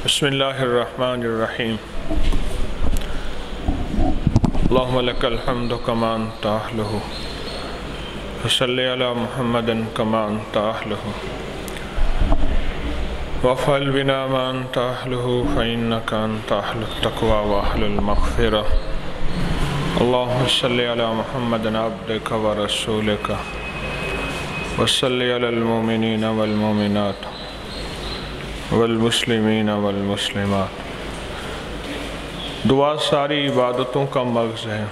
بسم اللہ الرحمن الرحیم اللہم لک الحمد کما انت اہلہ وصلی علی محمد کما انت اہلہ وافعل بنا ما انت اہلہ فانک انت اہل التقوی واہل المغفرہ اللہم صلی علی محمد عبدک ورسولک وصلی علی المؤمنین والمؤمنات والمسلمین والمسلمات۔ دعا ساری عبادتوں کا مغز ہے،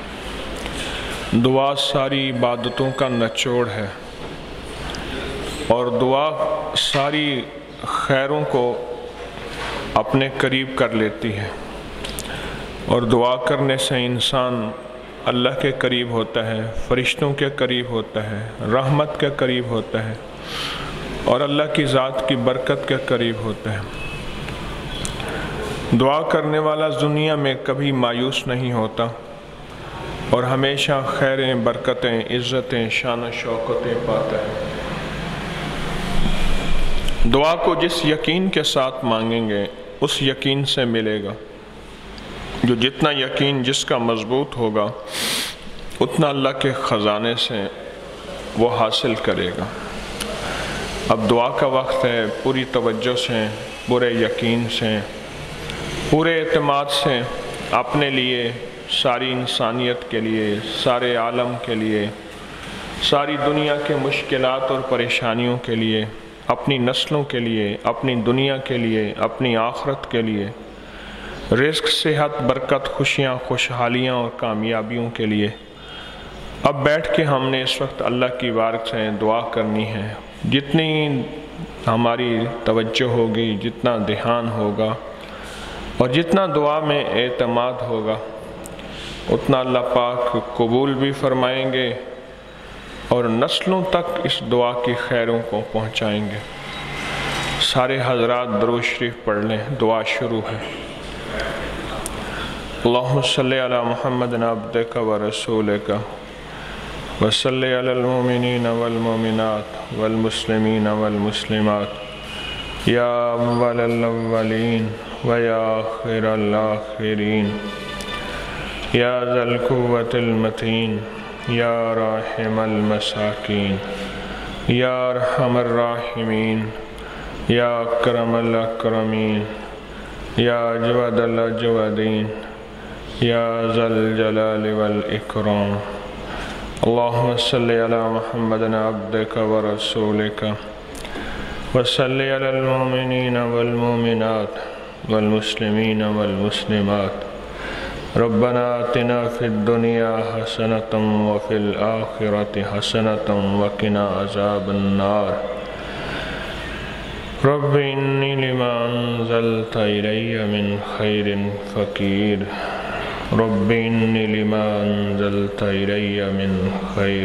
دعا ساری عبادتوں کا نچوڑ ہے، اور دعا ساری خیروں کو اپنے قریب کر لیتی ہے، اور دعا کرنے سے انسان اللہ کے قریب ہوتا ہے، فرشتوں کے قریب ہوتا ہے، رحمت کے قریب ہوتا ہے، اور اللہ کی ذات کی برکت کے قریب ہوتا ہے۔ دعا کرنے والا دنیا میں کبھی مایوس نہیں ہوتا اور ہمیشہ خیریں، برکتیں، عزتیں، شان و شوکتیں پاتا ہے۔ دعا کو جس یقین کے ساتھ مانگیں گے اس یقین سے ملے گا، جو جتنا یقین جس کا مضبوط ہوگا اتنا اللہ کے خزانے سے وہ حاصل کرے گا۔ اب دعا کا وقت ہے، پوری توجہ سے، پورے یقین سے، پورے اعتماد سے اپنے لیے، ساری انسانیت کے لیے، سارے عالم کے لیے، ساری دنیا کے مشکلات اور پریشانیوں کے لیے، اپنی نسلوں کے لیے، اپنی دنیا کے لیے، اپنی آخرت کے لیے، رزق، صحت، برکت، خوشیاں، خوشحالیاں اور کامیابیوں کے لیے اب بیٹھ کے ہم نے اس وقت اللہ کی بارگاہ سے دعا کرنی ہے۔ جتنی ہماری توجہ ہوگی، جتنا دھیان ہوگا اور جتنا دعا میں اعتماد ہوگا اتنا اللہ پاک قبول بھی فرمائیں گے اور نسلوں تک اس دعا کی خیروں کو پہنچائیں گے۔ سارے حضرات درود شریف پڑھ لیں، دعا شروع ہے۔ اللہم صلی علی محمد عبدک ورسولک وصلی علی المؤمنین والمؤمنات والمسلمین والمسلمات یا اول الاولین ویا آخر الآخرین یا ذا القوة المتین یا راحم المساکین یا ارحم الراحمین یا اکرم الاکرمین یا اجود الاجودین یا ذا الجلال والاکرام۔ اللہم صلی علی محمد عبدک ورسولک وصلی علی المؤمنین والمؤمنات والمسلمین والمسلمات ربنا آتنا فی الدنیا حسنۃ وفی الآخرۃ حسنۃ وقنا عذاب النار۔ رب انی لما انزلت الی من خیر فقیر۔ رب انی لما انزلت الی من خیر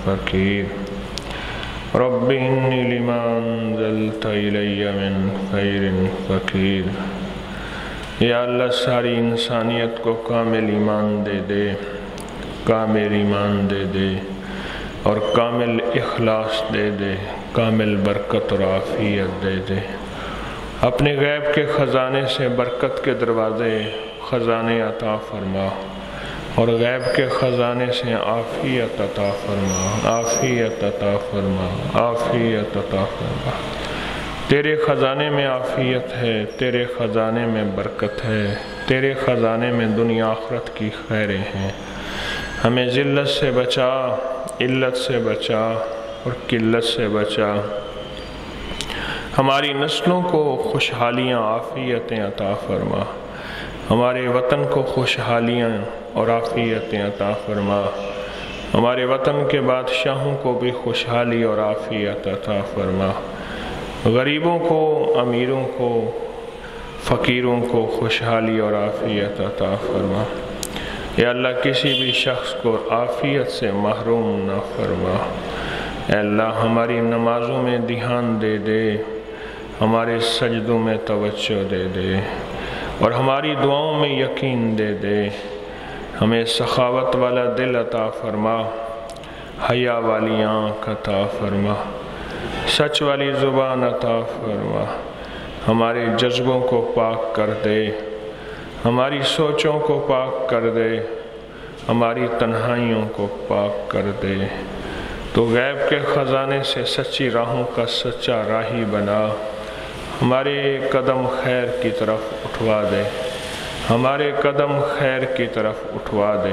فقیر۔ رب انی لما انزلت الی من خیر فقیر۔ یا اللہ ساری انسانیت کو کامل ایمان دے دے، کامل ایمان دے دے اور کامل اخلاص دے دے، کامل برکت اور عافیت دے دے۔ اپنے غیب کے خزانے سے برکت کے دروازے، خزانے عطا فرما، اور غیب کے خزانے سے عافیت عطا فرما، عافیت عطا فرما، عافیت عطا فرما۔ تیرے خزانے میں عافیت ہے، تیرے خزانے میں برکت ہے، تیرے خزانے میں دنیا آخرت کی خیریں ہیں۔ ہمیں ذلت سے بچا، علت سے بچا اور قلت سے بچا۔ ہماری نسلوں کو خوشحالیاں، عافیتیں عطا فرما۔ ہمارے وطن کو خوشحالیاں اور عافیتیں عطا فرما۔ ہمارے وطن کے بادشاہوں کو بھی خوشحالی اور عافیت عطا فرما۔ غریبوں کو، امیروں کو، فقیروں کو خوشحالی اور عافیت عطا فرما۔ یا اللہ کسی بھی شخص کو عافیت سے محروم نہ فرما۔ اے اللہ ہماری نمازوں میں دھیان دے دے، ہمارے سجدوں میں توجہ دے دے اور ہماری دعاؤں میں یقین دے دے۔ ہمیں سخاوت والا دل عطا فرما، حیا والی آنکھ عطا فرما، سچ والی زبان عطا فرما، ہمارے جذبوں کو پاک کر دے، ہماری سوچوں کو پاک کر دے، ہماری تنہائیوں کو پاک کر دے۔ تو غیب کے خزانے سے سچی راہوں کا سچا راہی بنا، ہمارے قدم خیر کی طرف اٹھوا دے، ہمارے قدم خیر کی طرف اٹھوا دے،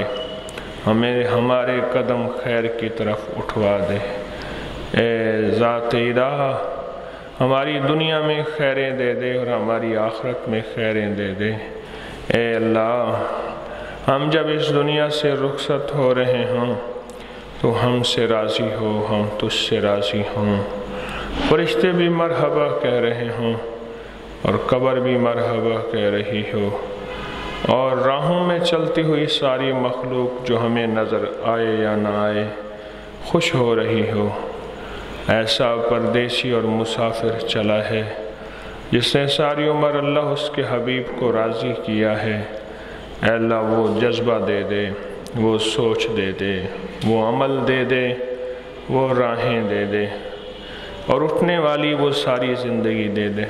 ہمارے قدم خیر کی طرف اٹھوا دے۔ اے ذات الہ، ہماری دنیا میں خیریں دے دے اور ہماری آخرت میں خیریں دے دے۔ اے اللہ، ہم جب اس دنیا سے رخصت ہو رہے ہوں تو ہم سے راضی ہو، ہم تجھ سے راضی ہوں، فرشتے بھی مرحبا کہہ رہے ہوں اور قبر بھی مرحبا کہہ رہی ہو، اور راہوں میں چلتی ہوئی ساری مخلوق جو ہمیں نظر آئے یا نہ آئے خوش ہو رہی ہو۔ ایسا پردیسی اور مسافر چلا ہے جس نے ساری عمر اللہ اس کے حبیب کو راضی کیا ہے۔ اے اللہ، وہ جذبہ دے دے، وہ سوچ دے دے، وہ عمل دے دے، وہ راہیں دے دے، اور اٹھنے والی وہ ساری زندگی دے دے۔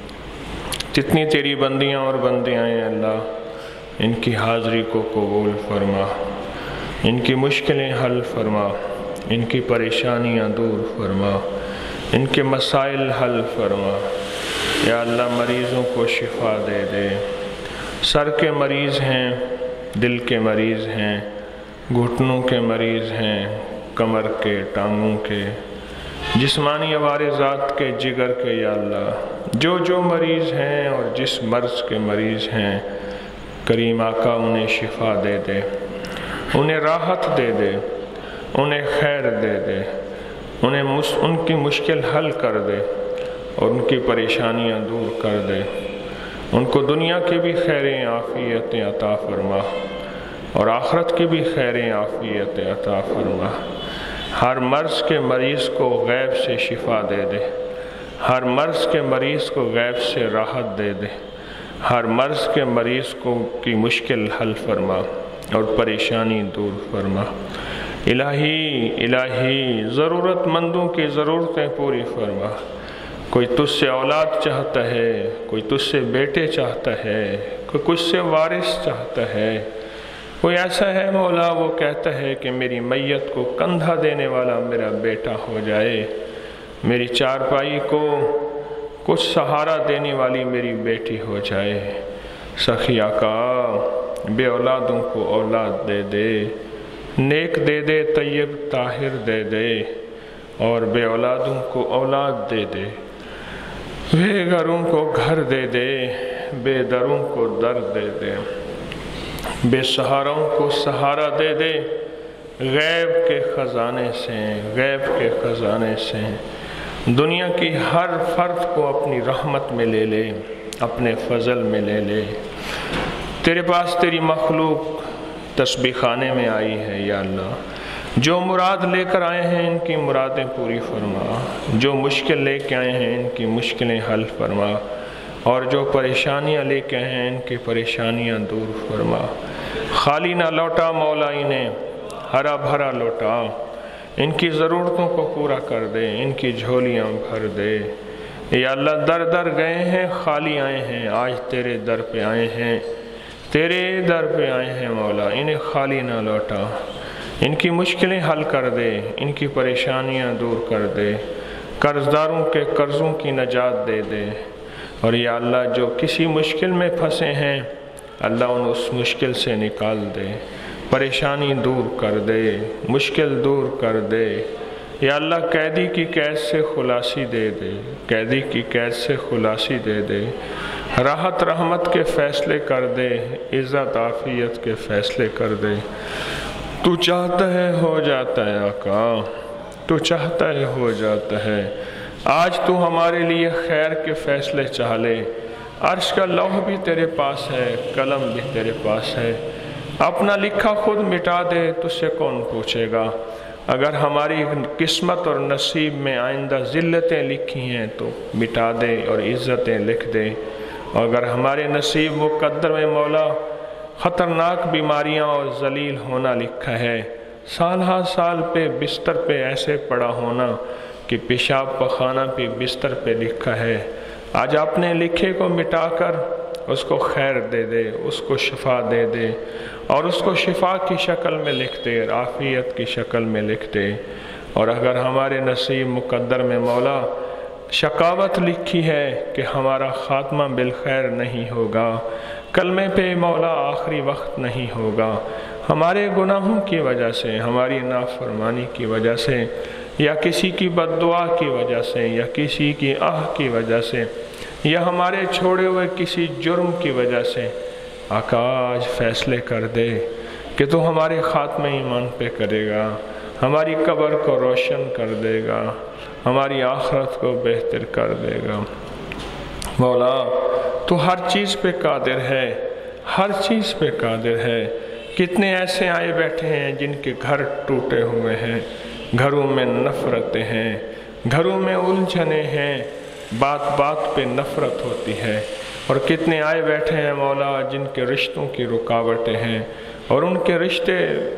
جتنی تیری بندیاں اور بندیاں ہیں اللہ، ان کی حاضری کو قبول فرما، ان کی مشکلیں حل فرما، ان کی پریشانیاں دور فرما، ان کے مسائل حل فرما۔ یا اللہ، مریضوں کو شفا دے دے، سر کے مریض ہیں، دل کے مریض ہیں، گھٹنوں کے مریض ہیں، کمر کے، ٹانگوں کے، جسمانی عوارضات کے، جگر کے۔ یا اللہ، جو مریض ہیں اور جس مرض کے مریض ہیں، کریم آقا انہیں شفا دے دے، انہیں راحت دے دے، انہیں خیر دے دے، ان کی مشکل حل کر دے اور ان کی پریشانیاں دور کر دے۔ ان کو دنیا کی بھی خیریں عافیتیں عطا فرما اور آخرت کی بھی خیریں عافیتیں عطا فرما۔ ہر مرض کے مریض کو غیب سے شفا دے دے، ہر مرض کے مریض کو غیب سے راحت دے دے، ہر مرض کے مریض کی مشکل حل فرما اور پریشانی دور فرما۔ الہی، ضرورت مندوں کی ضرورتیں پوری فرما۔ کوئی تجھ سے اولاد چاہتا ہے، کوئی تجھ سے بیٹے چاہتا ہے، کوئی کچھ سے وارث چاہتا ہے، کوئی ایسا ہے مولا وہ کہتا ہے کہ میری میت کو کندھا دینے والا میرا بیٹا ہو جائے، میری چارپائی کو کچھ سہارا دینے والی میری بیٹی ہو جائے۔ سخی آقا، بے اولادوں کو اولاد دے دے، نیک دے دے، طیب طاہر دے دے، اور بے اولادوں کو اولاد دے دے، بے گھروں کو گھر دے دے، بے دروں کو در دے دے، بے سہاروں کو سہارا دے دے۔ غیب کے خزانے سے، غیب کے خزانے سے دنیا کی ہر فرد کو اپنی رحمت میں لے لے، اپنے فضل میں لے لے۔ تیرے پاس تیری مخلوق تسبیح خانے میں آئی ہے یا اللہ، جو مراد لے کر آئے ہیں ان کی مرادیں پوری فرما، جو مشکل لے کے آئے ہیں ان کی مشکلیں حل فرما، اور جو پریشانیاں لے کے آئے ہیں ان کی پریشانیاں دور فرما۔ خالی نہ لوٹا مولا انہیں، ہرا بھرا لوٹا، ان کی ضرورتوں کو پورا کر دے، ان کی جھولیاں بھر دے۔ یا اللہ، در در گئے ہیں، خالی آئے ہیں، آج تیرے در پہ آئے ہیں، تیرے در پہ آئے ہیں مولا، انہیں خالی نہ لوٹا، ان کی مشکلیں حل کر دے، ان کی پریشانیاں دور کر دے، قرضداروں کے قرضوں کی نجات دے دے۔ اور یا اللہ، جو کسی مشکل میں پھنسے ہیں اللہ ان اس مشکل سے نکال دے، پریشانی دور کر دے، مشکل دور کر دے۔ یا اللہ، قیدی کی قید سے خلاصی دے دے، قیدی کی قید سے خلاصی دے دے، راحت رحمت کے فیصلے کر دے، عزت عافیت کے فیصلے کر دے۔ تو چاہتا ہے ہو جاتا ہے آقا، تو چاہتا ہے ہو جاتا ہے۔ آج تو ہمارے لیے خیر کے فیصلے چاہ لے، عرش کا لوح بھی تیرے پاس ہے، قلم بھی تیرے پاس ہے، اپنا لکھا خود مٹا دے، تجھ سے کون پوچھے گا؟ اگر ہماری قسمت اور نصیب میں آئندہ ذلتیں لکھی ہیں تو مٹا دے اور عزتیں لکھ دے، اور اگر ہمارے نصیب مقدر میں مولا خطرناک بیماریاں اور ذلیل ہونا لکھا ہے، سال ہر سال پہ بستر پہ ایسے پڑا ہونا کہ پیشاب پخانہ پہ بستر پہ لکھا ہے، آج اپنے لکھے کو مٹا کر اس کو خیر دے دے، اس کو شفا دے دے، اور اس کو شفا کی شکل میں لکھ دے، عافیت کی شکل میں لکھ دے۔ اور اگر ہمارے نصیب مقدر میں مولا شقاوت لکھی ہے کہ ہمارا خاتمہ بالخیر نہیں ہوگا، کلمے پہ مولا آخری وقت نہیں ہوگا، ہمارے گناہوں کی وجہ سے، ہماری نافرمانی کی وجہ سے، یا کسی کی بد دعا کی وجہ سے، یا کسی کی آہ کی وجہ سے، یا ہمارے چھوڑے ہوئے کسی جرم کی وجہ سے، آقا آج فیصلے کر دے کہ تو ہمارے خاتمہ ایمان پہ کرے گا، ہماری قبر کو روشن کر دے گا، ہماری آخرت کو بہتر کر دے گا۔ مولا تو ہر چیز پہ قادر ہے، ہر چیز پہ قادر ہے۔ کتنے ایسے آئے بیٹھے ہیں جن کے گھر ٹوٹے ہوئے ہیں، گھروں میں نفرتیں ہیں، گھروں میں الجھنیں ہیں، بات بات پہ نفرت ہوتی ہے۔ اور کتنے آئے بیٹھے ہیں مولا جن کے رشتوں کی رکاوٹیں ہیں، اور ان کے رشتے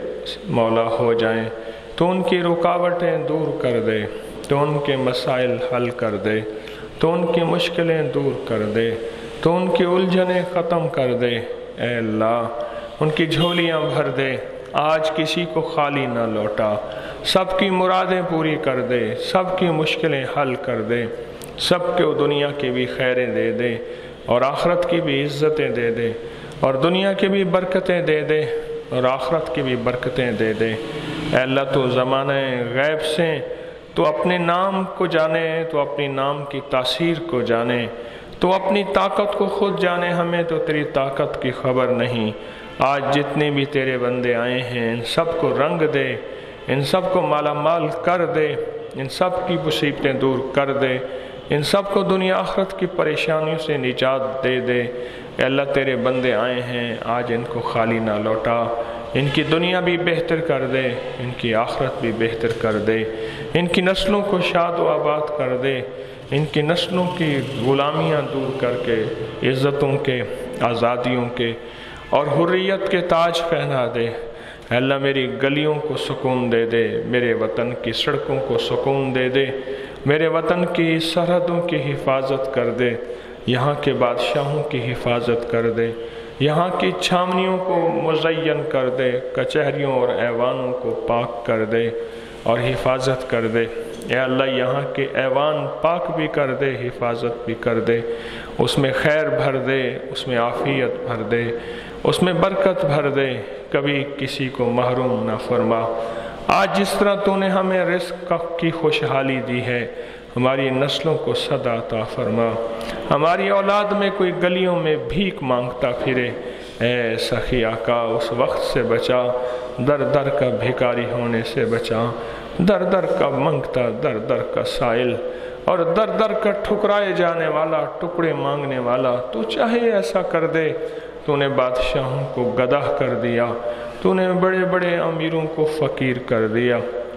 مولا ہو جائیں تو ان کی رکاوٹیں دور کر دے، تو ان کے مسائل حل کر دے، تو ان کی مشکلیں دور کر دے، تو ان کی الجھنیں ختم کر دے۔ اے اللہ ان کی جھولیاں بھر دے، آج کسی کو خالی نہ لوٹا، سب کی مرادیں پوری کر دے، سب کی مشکلیں حل کر دے، سب کو دنیا کی بھی خیریں دے دے، اور آخرت کی بھی عزتیں دے دے، اور دنیا کی بھی برکتیں دے دے، اور آخرت کی بھی برکتیں دے دے۔ اے اللہ تو زمانہ غیب سے تو اپنے نام کو جانے، تو اپنی نام کی تاثیر کو جانے، تو اپنی طاقت کو خود جانے، ہمیں تو تیری طاقت کی خبر نہیں۔ آج جتنے بھی تیرے بندے آئے ہیں ان سب کو رنگ دے، ان سب کو مالا مال کر دے، ان سب کی مصیبتیں دور کر دے، ان سب کو دنیا آخرت کی پریشانیوں سے نجات دے دے۔ اے اللہ تیرے بندے آئے ہیں، آج ان کو خالی نہ لوٹا، ان کی دنیا بھی بہتر کر دے، ان کی آخرت بھی بہتر کر دے، ان کی نسلوں کو شاد و آباد کر دے، ان کی نسلوں کی غلامیاں دور کر کے عزتوں کے، آزادیوں کے اور حریت کے تاج پہنا دے۔ اے اللہ میری گلیوں کو سکون دے دے، میرے وطن کی سڑکوں کو سکون دے دے، میرے وطن کی سرحدوں کی حفاظت کر دے، یہاں کے بادشاہوں کی حفاظت کر دے، یہاں کی چھاونیوں کو مزین کر دے، کچہریوں اور ایوانوں کو پاک کر دے اور حفاظت کر دے۔ اے اللہ یہاں کے ایوان پاک بھی کر دے، حفاظت بھی کر دے، اس میں خیر بھر دے، اس میں عافیت بھر دے، اس میں برکت بھر دے، کبھی کسی کو محروم نہ فرما۔ آج جس طرح تو نے ہمیں رزق کی خوشحالی دی ہے، ہماری نسلوں کو صدا عطا فرما۔ ہماری اولاد میں کوئی گلیوں میں بھیک مانگتا پھرے، اے سخی آقا اس وقت سے بچا، در در کا بھکاری ہونے سے بچا، در در کا منگتا، در در کا سائل، اور در در کا ٹھکرائے جانے والا، ٹکڑے مانگنے والا۔ تو چاہے ایسا کر دے، تو نے بادشاہوں کو گداہ کر دیا، تو نے بڑے بڑے امیروں کو فقیر کر دیا،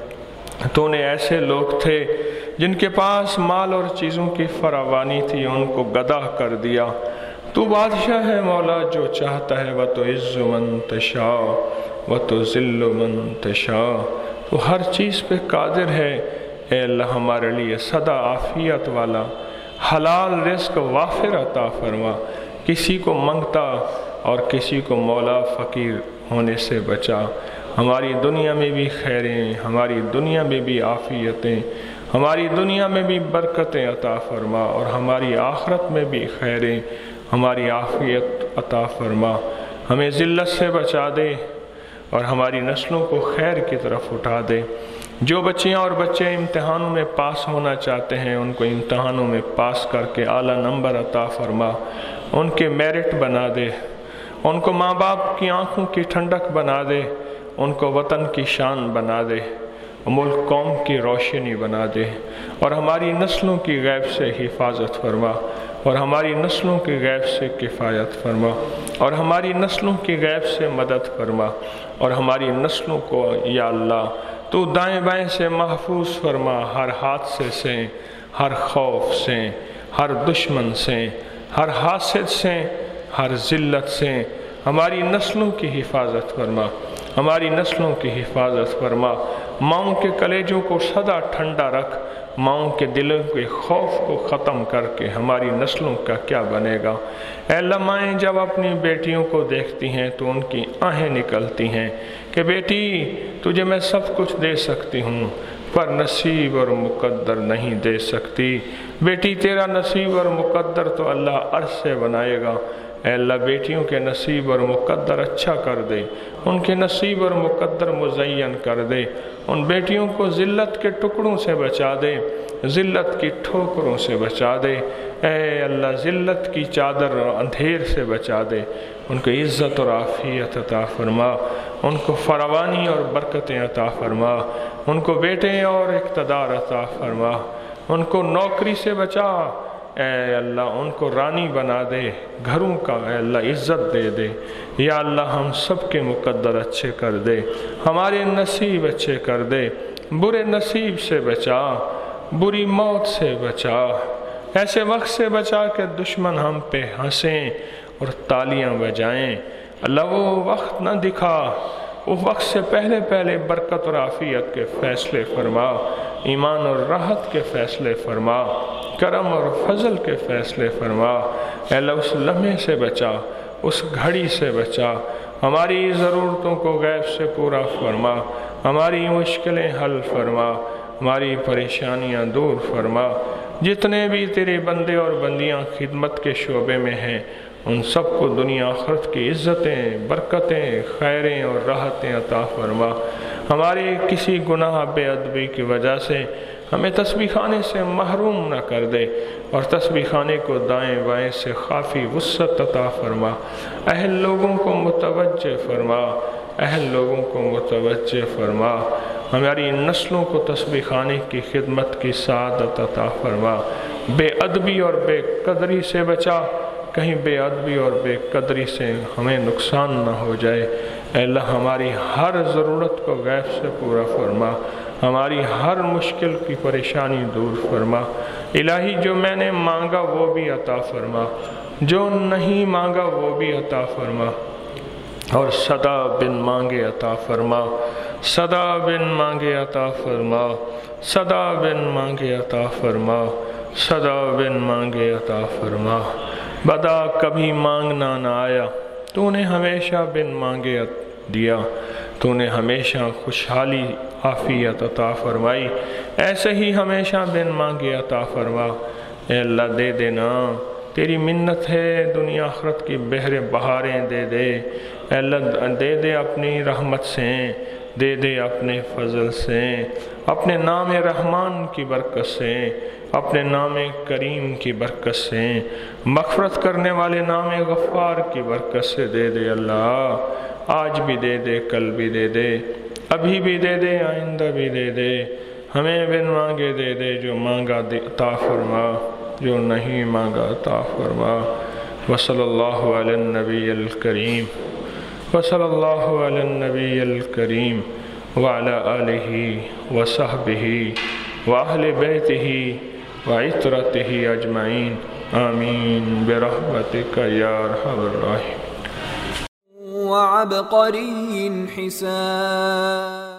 تو نے ایسے لوگ تھے جن کے پاس مال اور چیزوں کی فراوانی تھی، ان کو گداہ کر دیا۔ تو بادشاہ ہے مولا، جو چاہتا ہے وَتُعِزُّ مَن تَشَاءُ وَتُذِلُّ مَن تَشَاءُ، تو ہر چیز پہ قادر ہے۔ اے اللہ ہمارے لیے صدا عافیت والا حلال رزق وافر عطا فرما، کسی کو منگتا اور کسی کو مولا فقیر ہونے سے بچا۔ ہماری دنیا میں بھی خیریں، ہماری دنیا میں بھی عافیتیں، ہماری دنیا میں بھی برکتیں عطا فرما، اور ہماری آخرت میں بھی خیریں، ہماری عافیت عطا فرما۔ ہمیں ذلت سے بچا دے اور ہماری نسلوں کو خیر کی طرف اٹھا دے۔ جو بچیاں اور بچے امتحانوں میں پاس ہونا چاہتے ہیں، ان کو امتحانوں میں پاس کر کے اعلیٰ نمبر عطا فرما، ان کے میرٹ بنا دے، ان کو ماں باپ کی آنکھوں کی ٹھنڈک بنا دے، ان کو وطن کی شان بنا دے، ملک قوم کی روشنی بنا دے، اور ہماری نسلوں کی غیب سے حفاظت فرما، اور ہماری نسلوں کی غیب سے کفایت فرما، اور ہماری نسلوں کی غیب سے مدد فرما، اور ہماری نسلوں کو یا اللہ تو دائیں بائیں سے محفوظ فرما، ہر حادثے سے، ہر خوف سے، ہر دشمن سے، ہر حاسد سے، ہر ذلت سے ہماری نسلوں کی حفاظت فرما، ہماری نسلوں کی حفاظت فرما، ماؤں کے کلیجوں کو سدا ٹھنڈا رکھ، ماؤں کے دلوں کے خوف کو ختم کر کے ہماری نسلوں کا کیا بنے گا۔ اے اللہ مائیں جب اپنی بیٹیوں کو دیکھتی ہیں تو ان کی آہیں نکلتی ہیں کہ بیٹی تجھے میں سب کچھ دے سکتی ہوں پر نصیب اور مقدر نہیں دے سکتی۔ بیٹی تیرا نصیب اور مقدر تو اللہ عرش سے بنائے گا۔ اے اللہ بیٹیوں کے نصیب اور مقدر اچھا کر دے، ان کے نصیب اور مقدر مزین کر دے، ان بیٹیوں کو ذلت کے ٹکڑوں سے بچا دے، ذلت کی ٹھوکروں سے بچا دے۔ اے اللہ ذلت کی چادر اور اندھیر سے بچا دے، ان کو عزت اور عافیت عطا فرما، ان کو فراوانی اور برکتیں عطا فرما، ان کو بیٹے اور اقتدار عطا فرما، ان کو نوکری سے بچا۔ اے اللہ ان کو رانی بنا دے، گھروں کا اے اللہ عزت دے دے۔ یا اللہ ہم سب کے مقدر اچھے کر دے، ہمارے نصیب اچھے کر دے، برے نصیب سے بچا، بری موت سے بچا، ایسے وقت سے بچا کہ دشمن ہم پہ ہنسیں اور تالیاں بجائیں۔ اللہ وہ وقت نہ دکھا، وہ وقت سے پہلے پہلے برکت اور عافیت کے فیصلے فرما، ایمان اور راحت کے فیصلے فرما، کرم اور فضل کے فیصلے فرما۔ اے اللہ اس لمحے سے بچا، اس گھڑی سے بچا، ہماری ضرورتوں کو غیب سے پورا فرما، ہماری مشکلیں حل فرما، ہماری پریشانیاں دور فرما۔ جتنے بھی تیرے بندے اور بندیاں خدمت کے شعبے میں ہیں ان سب کو دنیا آخرت کی عزتیں، برکتیں، خیریں اور راحتیں عطا فرما۔ ہمارے کسی گناہ بے ادبی کی وجہ سے ہمیں تسبیح خانے سے محروم نہ کر دے، اور تسبیح خانے کو دائیں بائیں سے کافی وسعت عطا فرما۔ اہل لوگوں کو متوجہ فرما، اہل لوگوں کو متوجہ فرما، ہماری نسلوں کو تسبیح خانے کی خدمت کی سعادت عطا فرما۔ بے ادبی اور بے قدری سے بچا، کہیں بے ادبی اور بے قدری سے ہمیں نقصان نہ ہو جائے۔ اے اللہ ہماری ہر ضرورت کو غیب سے پورا فرما، ہماری ہر مشکل کی پریشانی دور فرما۔ الہی جو میں نے مانگا وہ بھی عطا فرما، جو نہیں مانگا وہ بھی عطا فرما، اور صدا بن مانگے عطا فرما، صدا بن مانگے عطا فرما، صدا بن مانگے عطا فرما، صدا بن مانگے عطا فرما۔ بدا کبھی مانگنا نہ آیا، تو نے ہمیشہ بن مانگے دیا، تو نے ہمیشہ خوشحالی عافیت عطا فرمائی، ایسے ہی ہمیشہ بن مانگے عطا فرما۔ اے اللہ دے دینا، تیری منت ہے، دنیا آخرت کی بحر بہاریں دے دے۔ اے اللہ دے دے اپنی رحمت سے، دے دے اپنے فضل سے، اپنے نام رحمان کی برکت سے، اپنے نام کریم کی برکت سے، مغفرت کرنے والے نام غفار کی برکت سے دے دے اللہ۔ آج بھی دے دے، کل بھی دے دے، ابھی بھی دے دے، آئندہ بھی دے دے۔ ہمیں بن مانگے دے دے، جو مانگا عطا فرما، جو نہیں مانگا عطا فرما۔ وصلی اللہ علی النبی الکریم، وصلی اللہ علی النبی الکریم وعلی آلہ وصحبہ وأہل بیتہ وعطرتہ اجمعین، آمین برحمتک یا ارحم الراحمین۔ وعبقری حسان